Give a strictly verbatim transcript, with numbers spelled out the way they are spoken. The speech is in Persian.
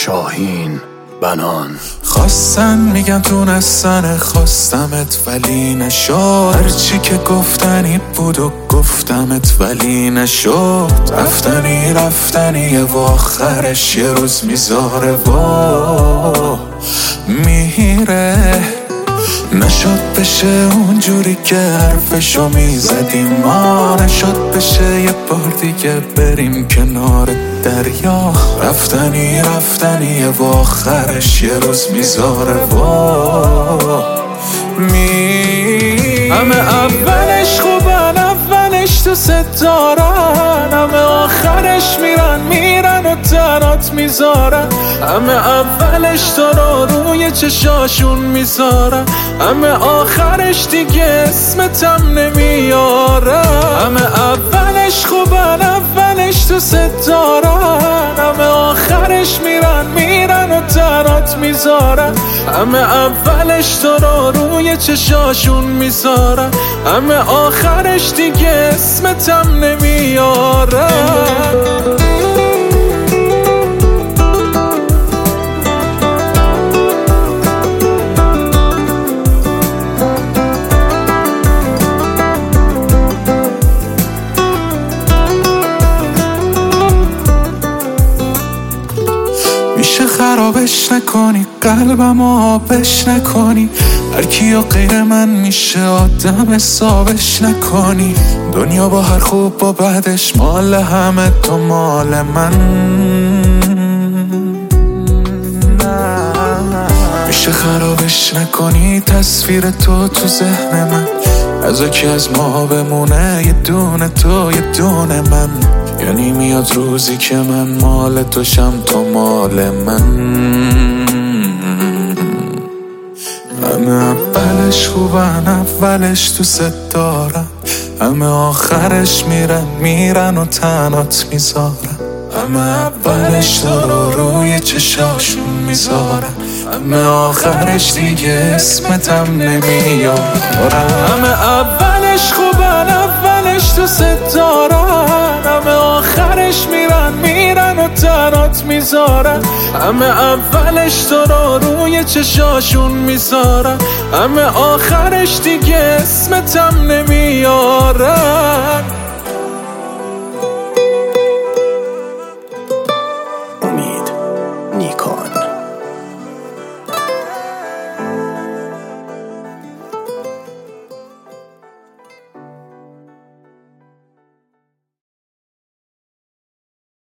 شاهین بنان. خواستن میگن تونستن خواستمت ولی نشد، هرچی که گفتنی بود و گفتمت ولی نشد. رفتنی رفتنی و آخرش یه روز میذاره و میره. نشد بشه اونجوری که حرفشو میزدیم ما، نشد بشه یه بار دیگه بریم کنار دریا. رفتنی رفتنی و آخرش یه روز میذاره و می همه اولش خوبن، اولش تو ستارن، همه آخرش میرن میرن و تنات میذارن. همه اولش تو رو روی چشاشون میذارن، همه آخرش دیگه اسمتم نمیارن. همه اولش خوبن، اولش تو ستارن، همه آخرش میرن میرن و تنات میذارن. همه اولش تو رو روی چشاشون میذارن، همه آخرش دیگه اسمتم نمیارن. میشه خرابش نکنی، قلبم آبش نکنی، هر کیو غیر من میشه آدم حسابش نکنی. دنیا با هر خوب با بدش مال همه، تو مال من. میشه خرابش نکنی تصویر تو تو ذهن من، از که از ما بمونه یه دونه تو یه دونه من. یعنی میاد روزی که من مال توشم تو مال من. همه اولش خوبن، اولش تو ست دارن، همه آخرش میرن میرن و تنات میذارن. همه اولش تو رو روی چشاشون میذارن، همه آخرش دیگه اسمتم نمیارن. همه اولش خوبن، اولش تو ست دارن، همه آخرش میرن میرن و تنات میذارن. همه اولش تو رو روی چشاشون میذارن، همه آخرش دیگه اسمتم نمیارن.